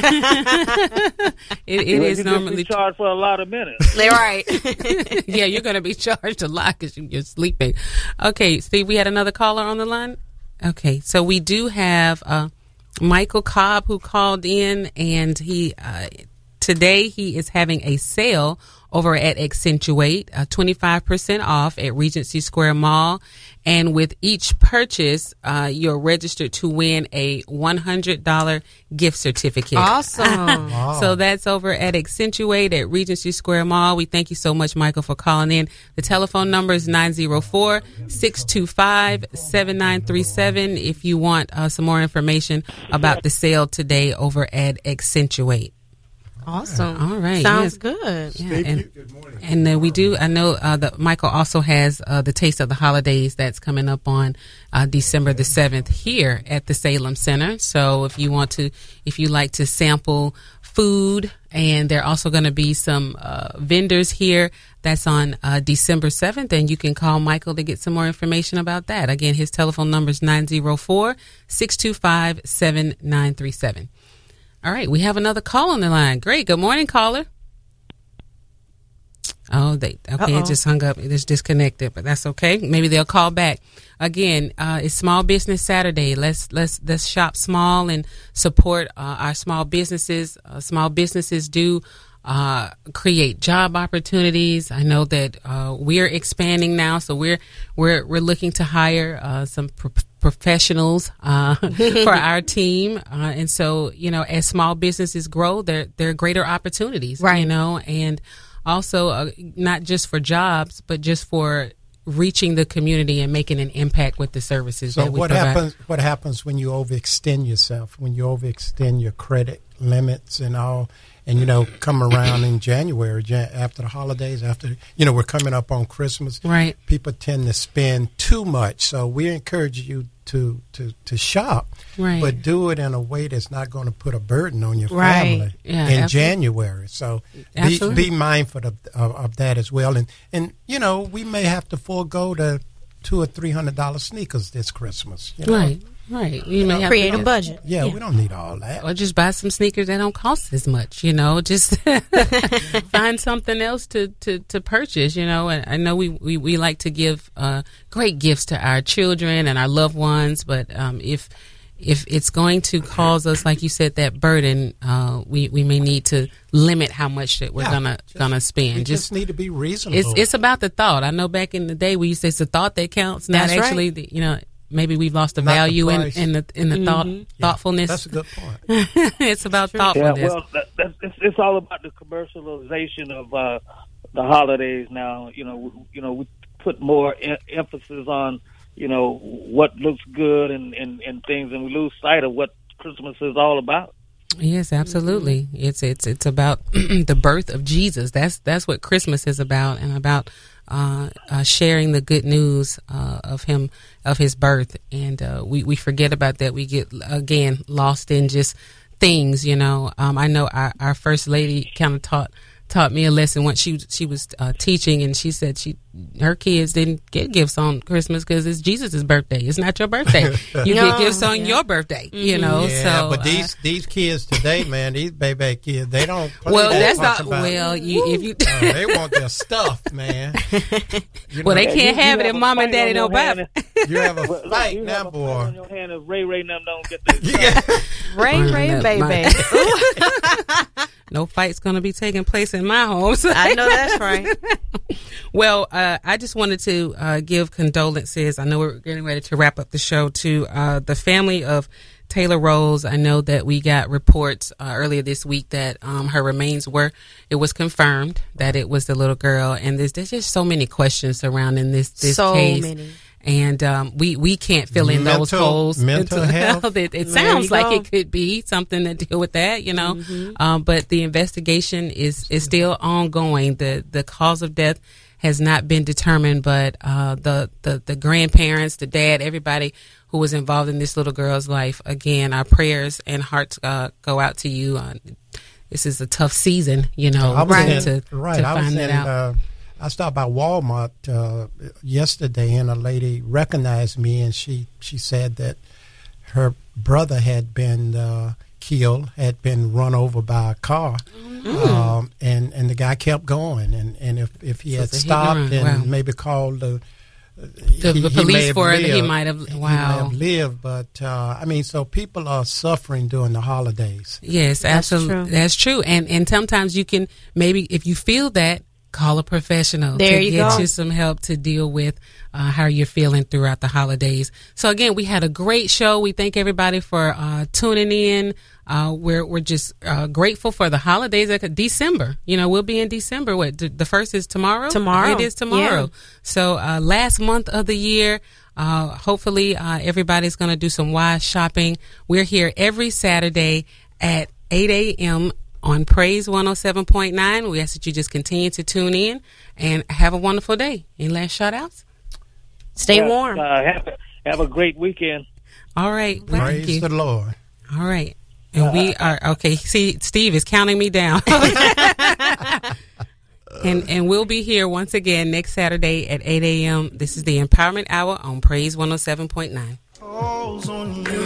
it, it is normally charged for a lot of minutes. They're right. yeah, you're going to be charged a lot because you're sleeping. Okay, Steve, we had another caller on the line. Okay, so we do have uh, Michael Cobb who called in, and he uh, today he is having a sale over at Accentuate, uh, twenty-five percent off at Regency Square Mall. And with each purchase, uh, you're registered to win a one hundred dollars gift certificate. Awesome. Wow. So that's over at Accentuate at Regency Square Mall. We thank you so much, Michael, for calling in. The telephone number is nine oh four, six two five, seven nine three seven if you want uh, some more information about the sale today over at Accentuate. Awesome. All right. Sounds Yes. good. Yeah, and, and uh, we do. I know uh, that Michael also has uh, the Taste of the Holidays that's coming up on uh, December the seventh here at the Salem Center. So if you want to, if you like to sample food, and there are also going to be some uh, vendors here. That's on uh, December seventh, and you can call Michael to get some more information about that. Again, his telephone number is nine oh four, six two five, seven nine three seven. All right, we have another call on the line. Great. Good morning, caller. Oh, they okay. Uh-oh. It just hung up. It just disconnected, but that's okay. Maybe they'll call back. Again, uh, it's Small Business Saturday. Let's let's let's shop small and support uh, our small businesses. Uh, small businesses do uh, create job opportunities. I know that uh, we're expanding now, so we're we're we're looking to hire uh, some pro- professionals uh, for our team, uh, and so you know, as small businesses grow, there there are greater opportunities, Right. You know, and also uh, not just for jobs, but just for reaching the community and making an impact with the services So that we what provide. happens? What happens when you overextend yourself? When you overextend your credit limits and all, and you know, come around in January Jan- after the holidays, after you know, we're coming up on Christmas. Right. People tend to spend too much, so we encourage you to to to shop, Right. but do it in a way that's not going to put a burden on your Right. family Yeah, in absolutely. January. So be, Absolutely. be mindful of, of of that as well. And and you know, we may have to forego the two or three hundred dollar sneakers this Christmas. You know? Right, right. You may have Create to, a budget. Yeah, we don't need all that. or just buy some sneakers that don't cost as much, you know, just find something else to, to, to purchase, you know. And I know we, we, we like to give uh, great gifts to our children and our loved ones, but um, if if it's going to cause us, like you said, that burden, uh, we, we may need to limit how much that we're yeah, gonna just, gonna spend. We just, just need to be reasonable. It's it's about the thought. I know back in the day we used to say it's the thought that counts. Not That's actually, right. the, you know, maybe we've lost the Not value the in, in the in the mm-hmm. thought yeah, thoughtfulness. That's a good point. It's about thoughtfulness. Yeah, well, that, that's, it's, it's all about the commercialization of uh, the holidays now. You know, we, you know, we put more e- emphasis on, you know, what looks good and, and, and things, and we lose sight of what Christmas is all about. Yes, absolutely. Mm-hmm. It's it's it's about the birth of Jesus. That's that's what Christmas is about, and about uh, uh, sharing the good news uh, of him, of his birth. And uh, we we forget about that. We get again lost in just things. You know, um, I know our, our first lady kind of taught. taught me a lesson once. She she was uh, teaching, and she said she her kids didn't get gifts on Christmas because it's Jesus' birthday. It's not your birthday. You no, get gifts on yeah. your birthday. Mm-hmm. You know. Yeah, so, but these uh, these kids today, man, these baby kids, they don't. Well, that that's not. Well, you, if you uh, they want their stuff, man. You know, well, they can't have it if mom and daddy don't buy it. You have a well, fight you now, have a boy. Fight on your hand if Ray Ray and them don't get their stuff. Yeah. Ray Ray baby. No fight's going to be taking place in my home. So. I know that's right. Well, uh, I just wanted to uh, give condolences. I know we're getting ready to wrap up the show to uh, the family of Taylor Rose. I know that we got reports uh, earlier this week that um, her remains were, it was confirmed that it was the little girl. And there's, there's just so many questions surrounding this, this so case. So many. And um, we, we can't fill in mental, those holes. Mental health. It, it sounds like it could be something to deal with that, you know. Mm-hmm. Um, but the investigation is, is still ongoing. The the cause of death has not been determined, but uh, the, the, the grandparents, the dad, everybody who was involved in this little girl's life, again, our prayers and hearts uh, go out to you. Uh, this is a tough season, you know, I was right, in, to, right. to I find was that in, out. Uh, I stopped by Walmart uh, yesterday, and a lady recognized me, and she, she said that her brother had been uh, killed, had been run over by a car, mm. um, and, and the guy kept going. And, and if, if he so had stopped and wow. maybe called the, the, he, the police he for it, lived, he might have, wow. He might have lived. But, uh, I mean, so people are suffering during the holidays. Yes, That's absolutely. True. That's true. And, and sometimes you can, maybe if you feel that, call a professional there to you get go. you some help to deal with uh, how you're feeling throughout the holidays. So again, we had a great show. We thank everybody for uh, tuning in. Uh, we're we're just uh, grateful for the holidays. Like December, you know, we'll be in December. What the first is tomorrow? Tomorrow, it is tomorrow. Yeah. So uh, last month of the year. Uh, hopefully, uh, everybody's going to do some wise shopping. We're here every Saturday at eight a.m. on Praise one oh seven point nine. We ask that you just continue to tune in and have a wonderful day. Any last shout outs? Stay yeah, warm. Uh, have, have a great weekend. All right. Well, Praise thank you. the Lord. All right. And uh, we are, okay, see, Steve is counting me down. and and we'll be here once again next Saturday at eight a.m. This is the Empowerment Hour on Praise one oh seven point nine.